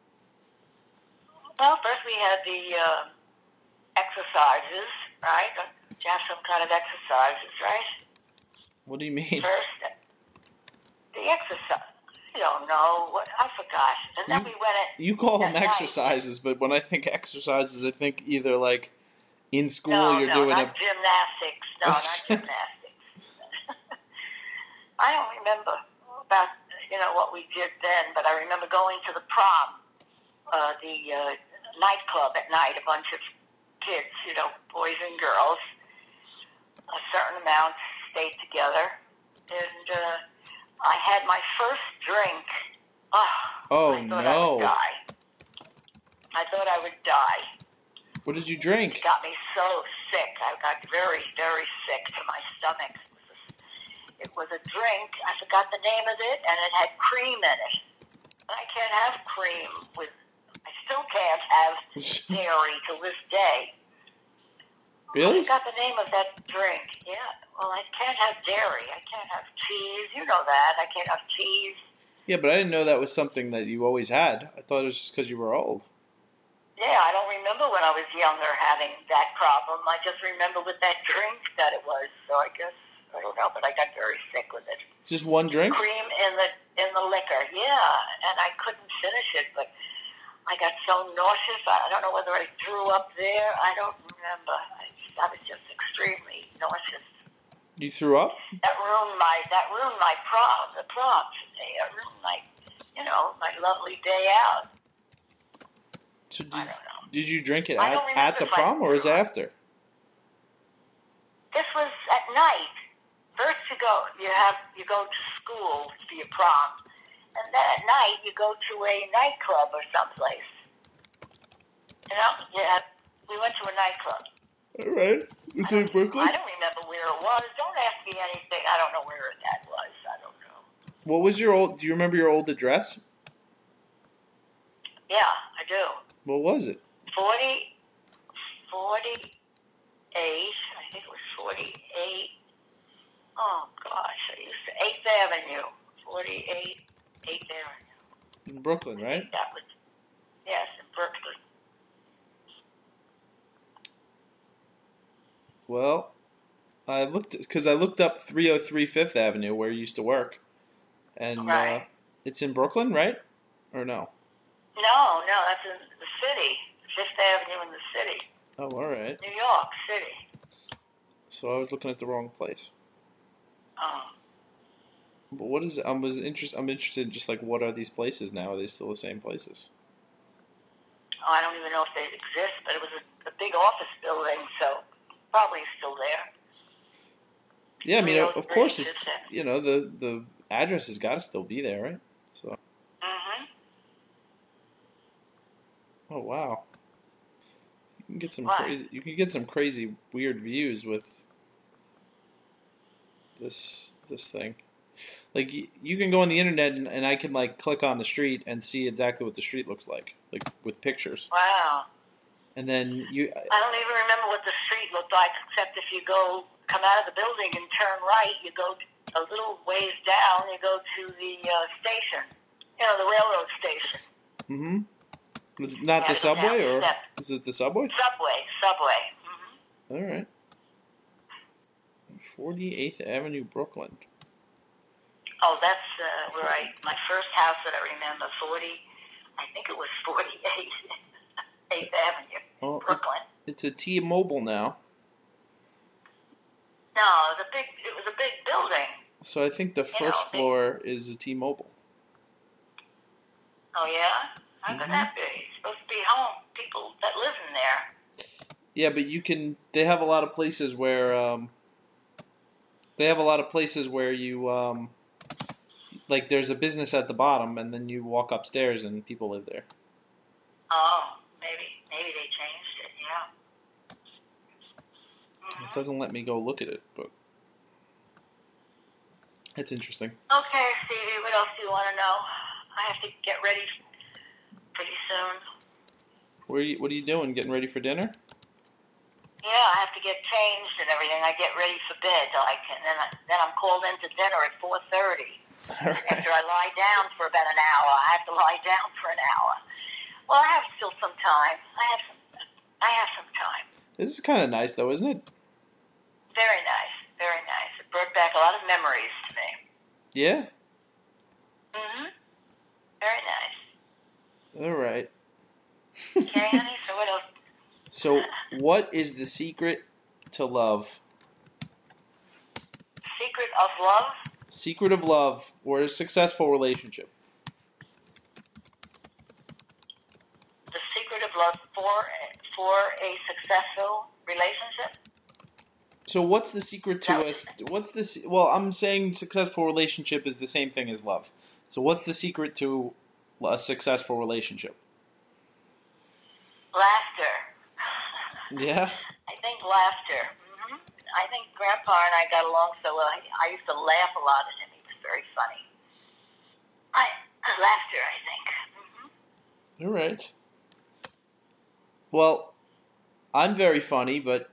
Well, first we had the uh, exercises, right? You have some kind of exercises, right? What do you mean? First, the exercise. I don't know. What I forgot. And then we went at... You call them at night. exercises, but when I think exercises, I think either like in school No, you're no, doing not a gymnastics. No, not gymnastics. I don't remember about, you know, what we did then, but I remember going to the prom. Uh, the uh, nightclub at night, a bunch of kids, you know, boys and girls. A certain amount stayed together. And uh, I had my first drink. Oh, Oh, I thought I no. would die. I thought I would die. What did you drink? It got me so sick. I got very, very sick to my stomach. It was a drink. I forgot the name of it, and it had cream in it. I can't have cream with. I still can't have dairy to this day. Really? I forgot the name of that drink. Yeah. Well, I can't have dairy. I can't have cheese. You know that. I can't have cheese. Yeah, but I didn't know that was something that you always had. I thought it was just because you were old. Yeah, I don't remember when I was younger having that problem. I just remember with that drink that it was. So I guess, I don't know, but I got very sick with it. Just one drink? Cream in the in the liquor, yeah. And I couldn't finish it, but I got so nauseous. I don't know whether I threw up there. I don't remember. I, I was just extremely nauseous. You threw up? That ruined my that ruined my prom, the prom today. It ruined my, you know, my lovely day out. So did, I don't know. did you drink it I at, don't remember at the if I prom or was it threw up. after? This was at night. First you go, you have you go to school for your prom, and then at night you go to a nightclub or someplace. You know, yeah. We went to a nightclub. All right. Was it in Brooklyn? I don't remember where it was. Don't ask me anything. I don't know where that was. I don't know. What was your old? Do you remember your old address? Yeah, I do. What was it? Forty, forty-eight. I think it was forty-eight. Oh gosh, I used to Eighth Avenue. Forty-eight, Eighth Avenue. In Brooklyn, right? That was yes, in Brooklyn. Well, I looked because I looked up three oh three Fifth Avenue where you used to work, and Right. uh, it's in Brooklyn, right? Or no? No, no, that's in the city. Fifth Avenue in the city. Oh, all right. New York City. So I was looking at the wrong place. Oh. But what is it? I was interest. I'm interested. Just like, what are these places now? Are they still the same places? oh, I don't even know if they exist, but it was a, a big office building, so probably still there. Yeah, I mean, Three oh of three course, it's Fifth Avenue. you know the the address has got to still be there, right? So. Mm-hmm. Oh wow. You can get some What? crazy. You can get some crazy, weird views with this this thing. Like y- you can go on the internet and, and I can like click on the street and see exactly what the street looks like, like with pictures. Wow. And then you, I don't even remember what the street looked like, except if you go, come out of the building and turn right, you go a little ways down, you go to the uh, station, you know, the railroad station. mm-hmm. Was it not Yeah, the go down subway the or step. is it the subway? Subway, subway. Mm-hmm. All right. forty-eighth Avenue, Brooklyn. Oh, that's uh, where I, my first house that I remember, forty, I think it was forty-eight, eighth Avenue, Oh, it, Brooklyn. it's a T-Mobile now. No, it was a big, it was a big building. So I think the You first know, they- floor is a T-Mobile. Oh, yeah? How Mhm. could that be? It's supposed to be home, people that live in there. Yeah, but you can. They have a lot of places where. Um, they have a lot of places where you. Um, like there's a business at the bottom, and then you walk upstairs, and people live there. Oh, maybe, maybe they changed it, yeah. It Mhm. doesn't let me go look at it, but it's interesting. Okay, Stevie, what else do you want to know? I have to get ready pretty soon. Where are you, what are you doing? Getting ready for dinner? Yeah, I have to get changed and everything. I get ready for bed, like, and then, I, then I'm called into dinner at four thirty. All right. After I lie down for about an hour, I have to lie down for an hour. Well, I have still some time. I have some. I have some time. This is kind of nice, though, isn't it? Very nice, very nice. It brought back a lot of memories to me. Yeah. Mm-hmm. Very nice. All right. Okay, honey. So what else? So, what is the secret to love? Secret of love? Secret of love or a successful relationship? The secret of love So what's the secret to us? What's this? Well, I'm saying successful relationship is the same thing as love. So what's the secret to a successful relationship? Laughter. Yeah. I think laughter. hmm I think Grandpa and I got along so well. I, I used to laugh a lot at him. He was very funny. I laughter, I think. hmm All right. Well, I'm very funny, but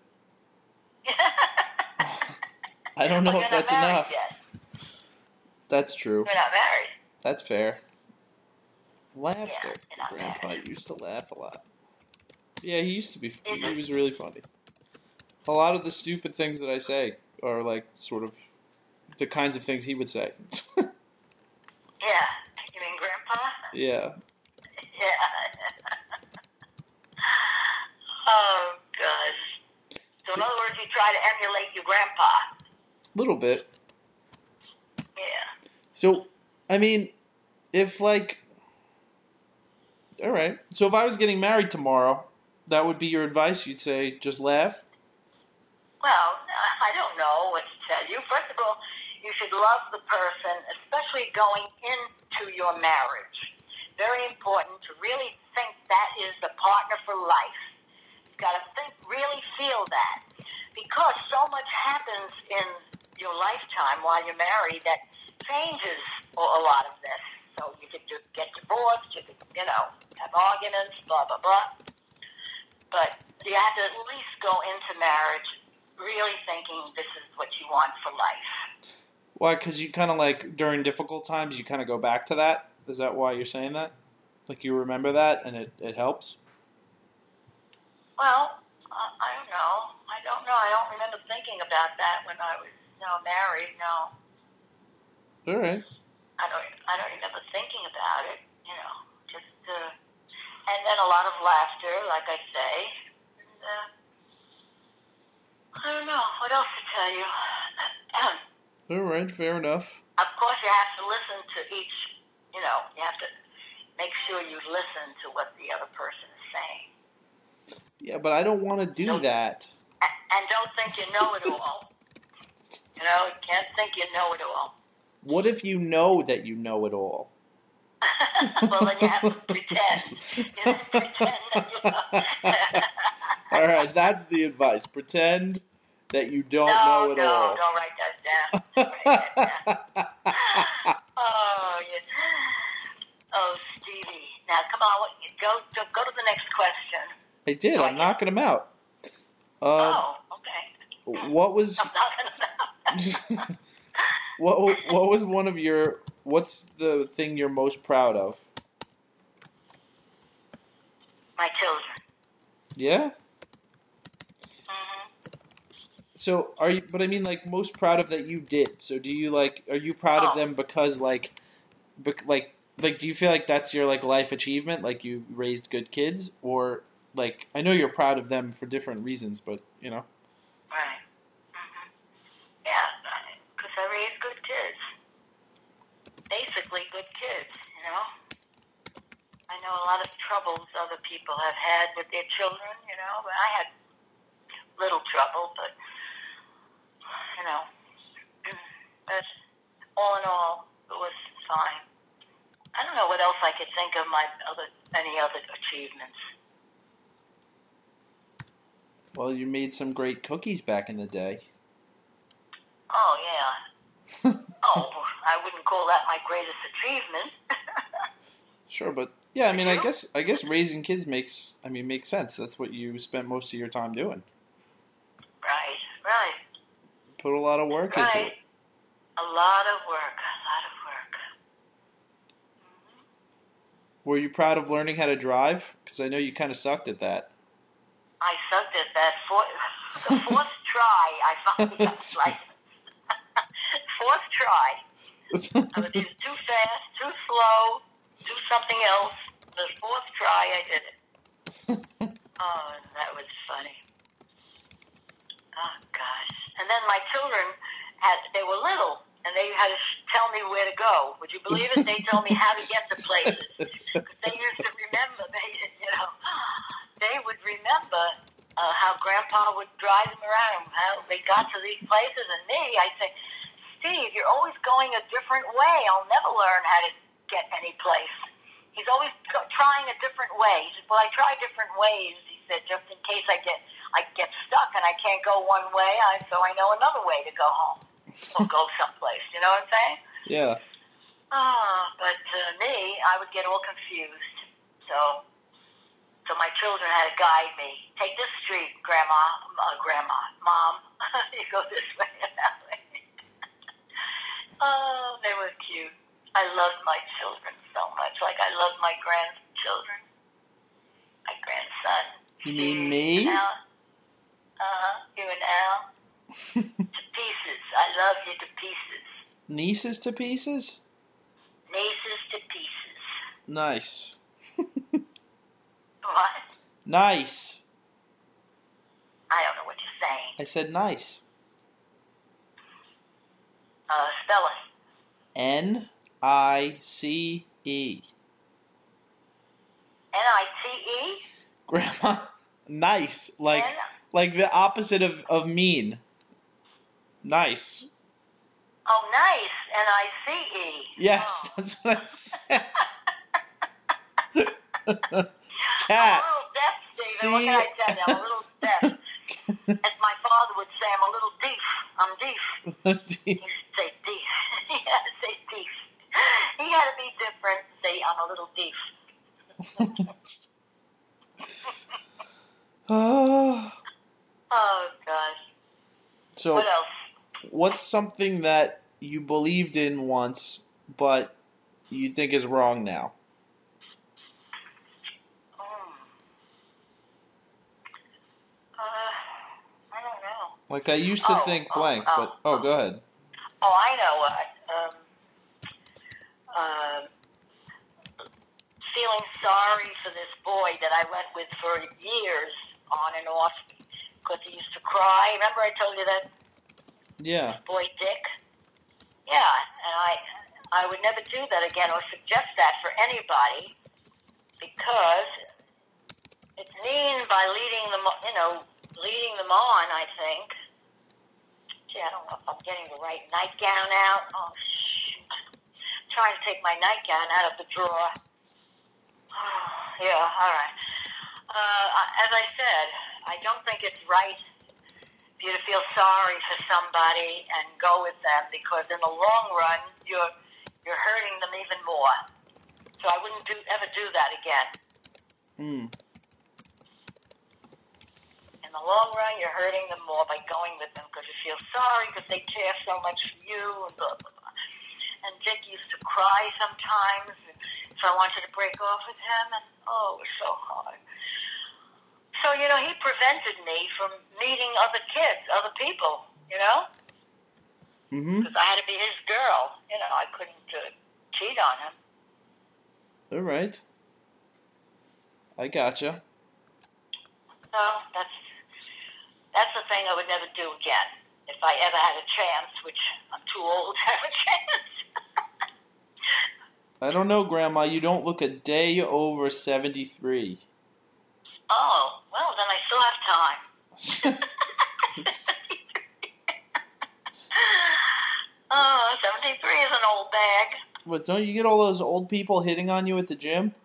I don't know well, if you're that's not married enough. Yet. That's true. You're not married. That's fair. Laughter. Yeah, you're not Grandpa married. used to laugh a lot. Yeah, he used to be. Is He it? was really funny. A lot of the stupid things that I say are like sort of the kinds of things he would say. Yeah. You mean Grandpa? Yeah. Yeah. Oh, gosh. So in other words, you try to emulate your grandpa. Little bit. Yeah. So, I mean, if like, all right. So if I was getting married tomorrow, that would be your advice. You'd say just laugh. Well, I don't know what to tell you. First of all, you should love the person, especially going into your marriage. Very important to really think that is the partner for life. You've got to think, really feel that. Because so much happens in your lifetime while you're married that changes a a lot of this. So you could just get divorced, you could, you know, have arguments, blah, blah, blah. But you have to at least go into marriage really thinking this is what you want for life. Why? Because you kind of like during difficult times, you kind of go back to that. Is that why you're saying that? Like you remember that and it, it helps? Well, uh, I don't know. I don't know. I don't remember thinking about that when I was, you know, married. No, All right. I don't. I don't remember thinking about it. You know, just uh, and then a lot of laughter, like I say. And, uh, I don't know what else to tell you. All right. Fair enough. Of course, you have to listen to each. You know, you have to make sure you listen to what the other person is saying. Yeah, but I don't want to do Don't- that. A- And don't think you know it all. You know, you can't think you know it all. What if you know that you know it all? Well, then you have to pretend. You have to pretend that you know. All right, that's the advice. Pretend that you don't no, know it no, all. don't write that down. Don't write that down. Oh, yeah. Oh, Stevie. Now, come on. what- Go, go, go to the next question. I did. I'm knocking them out. Um, oh, okay. what was I'm not going to what what was one of your what's the thing you're most proud of? My children. Yeah. hmm So are you? But I mean, like most proud of that you did. So do you like? Are you proud of Oh. them because like, bec- like like do you feel like that's your like life achievement? Like you raised good kids, or like I know you're proud of them for different reasons, but you know. Right. hmm Yeah, because I raised good kids. Basically, good kids, you know. I know a lot of troubles other people have had with their children, you know, but I had little trouble, but, you know, but all in all, it was fine. I don't know what else I could think of my other, any other achievements. Well, you made some great cookies back in the day. Oh, yeah. Oh, I wouldn't call that my greatest achievement. Sure, but yeah, I mean, I You? guess I guess raising kids makes I mean makes sense. That's what you spent most of your time doing. Right, right, Put a lot of work into right. it. A lot of work, a lot of work. Were you proud of learning how to drive? Because I know you kind of sucked at that. I sucked at that. Fourth, the fourth try, I finally got licensed. Fourth try. I was either too fast, too slow, do something else. The fourth try, I did it. Oh, that was funny. Oh, gosh. And then my children, had they were little, and they had to sh- tell me where to go. Would you believe it? They told me how to get to places. 'Cause they used to remember, they, you know, they would remember uh, how Grandpa would drive them around, how they got to these places. And me, I'd say, Steve, you're always going a different way. I'll never learn how to get any place. He's always go- trying a different way. He said, well, I try different ways, he said, just in case I get I get stuck and I can't go one way, I, so I know another way to go home or go someplace. You know what I'm saying? Yeah. Oh, but uh, me, I would get all confused. So, so my children had to guide me. Take this street, Grandma, uh, Grandma, Mom. You go this way and that way. Oh, they were cute. I loved my children so much. Like I love my grandchildren, my grandson. You mean me? Al. Uh-huh. You and Al. To pieces. I love you to pieces. Nieces to pieces? Nieces to pieces. Nice. What? Nice. I don't know what you're saying. I said nice. Uh, spell it. N I C E. N I T E? Grandma, nice. Like N- like the opposite of, of mean. Nice. Oh, nice. N I C E. Yes, Oh. that's what I said. Cat. I'm a little deaf, Stephen. What can I tell you? I'm a little deaf. As my father would say, I'm a little deaf. I'm deaf. He used to say deaf. He had to say deaf. He had to be different and say, I'm a little deaf. Oh. Oh, gosh. So, What else? what's something that you believed in once, but you think is wrong now? Uh, I don't know. Like, I used to Oh, think oh, blank, oh, but... Oh, go ahead. Oh, I know what. Um, uh, feeling sorry for this boy that I went with for years on and off because he used to cry. Remember I told you that Yeah. boy Dick? Yeah, and I I would never do that again or suggest that for anybody because it's mean by leading them, you know, leading them on, I think. Gee, I don't know if I'm getting the right nightgown out. Oh, shoot. I'm trying to take my nightgown out of the drawer. Oh, yeah, all right. Uh, as I said, I don't think it's right for you to feel sorry for somebody and go with them because in the long run, you're you're hurting them even more. So I wouldn't do ever do that again. Mm. In the long run, you're hurting them more by going with them because you feel sorry because they care so much for you and blah, blah, blah. And Dick used to cry sometimes, so I wanted to break off with him, and oh, it was so hard. So, you know, he prevented me from meeting other kids, other people, you know? Mm-hmm. Because I had to be his girl. You know, I couldn't uh, cheat on him. All right. I gotcha. So that's, that's the thing I would never do again. If I ever had a chance, which I'm too old to have a chance. I don't know, Grandma. You don't look a day over seventy-three. Oh, well, then I still have time. Oh, seventy-three is an old bag. But don't you get all those old people hitting on you at the gym?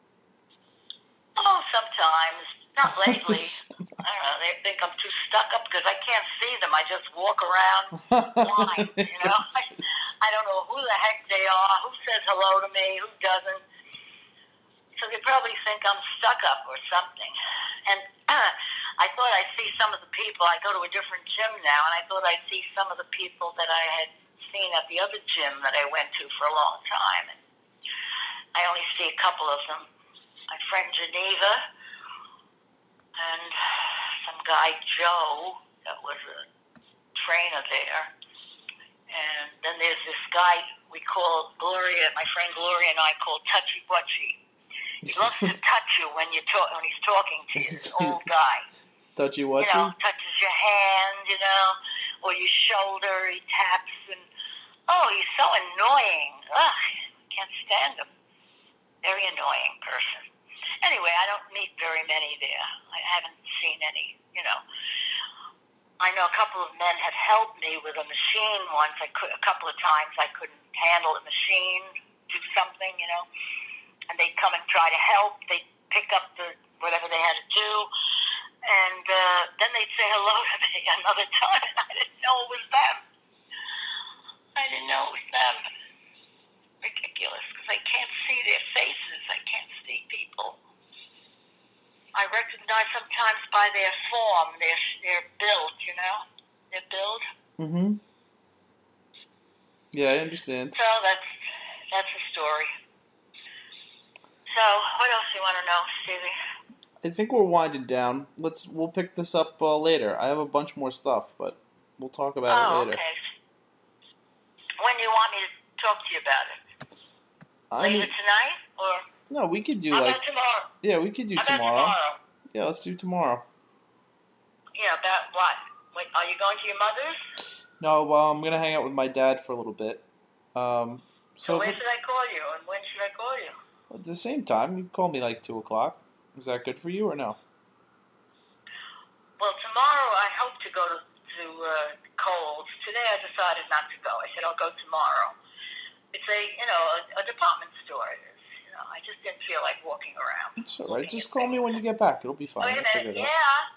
Oh, sometimes. Not lately. I don't know. They think I'm too stuck up because I can't see them. I just walk around blind, you know? I, I don't know who the heck they are, who says hello to me, who doesn't. So they probably think I'm stuck up or something. And uh, I thought I'd see some of the people. I go to a different gym now, and I thought I'd see some of the people that I had seen at the other gym that I went to for a long time. And I only see a couple of them. My friend Geneva and some guy Joe that was a trainer there. And then there's this guy we call Gloria, my friend Gloria and I call Touchy Butchy. He loves to touch you when you talk when he's talking to you. This old guy. Touchy You whatchy? know, touches your hand, you know, or your shoulder. He taps and oh, he's so annoying. Ugh, can't stand him. Very annoying person. Anyway, I don't meet very many there. I haven't seen any, you know. I know a couple of men have helped me with a machine once. I could, a couple of times I couldn't handle the machine, do something, you know. And they'd come and try to help. They'd pick up the whatever they had to do. And uh, then they'd say hello to me another time, and I didn't know it was them. I didn't know it was them. Ridiculous, because I can't see their faces. I can't see people. I recognize sometimes by their form, their their build, you know, their build. Mm-hmm. Yeah, I understand. So that's that's the story. So what else do you want to know, Stevie? I think we're winding down. Let's we'll pick this up uh, later. I have a bunch more stuff, but we'll talk about oh, it later. okay. When do you want me to talk to you about it? I Later mean, tonight, or no, we could do how like about tomorrow? yeah, we could do How about tomorrow. tomorrow? Yeah, let's do tomorrow. Yeah, about what? Wait, are you going to your mother's? No, well, I'm gonna hang out with my dad for a little bit. Um, So so when if it- should I call you, and when should I call you? at the same time, you can call me like two o'clock. Is that good for you or no? Well, tomorrow I hope to go to, to uh, Kohl's. Today I decided not to go. I said I'll go tomorrow. It's a, you know, a, a department store. It is. You know, I just didn't feel like walking around. It's all right. looking Just at call me things. when you get back. It'll be fine. Wait a I'll figure minute. it out. Yeah.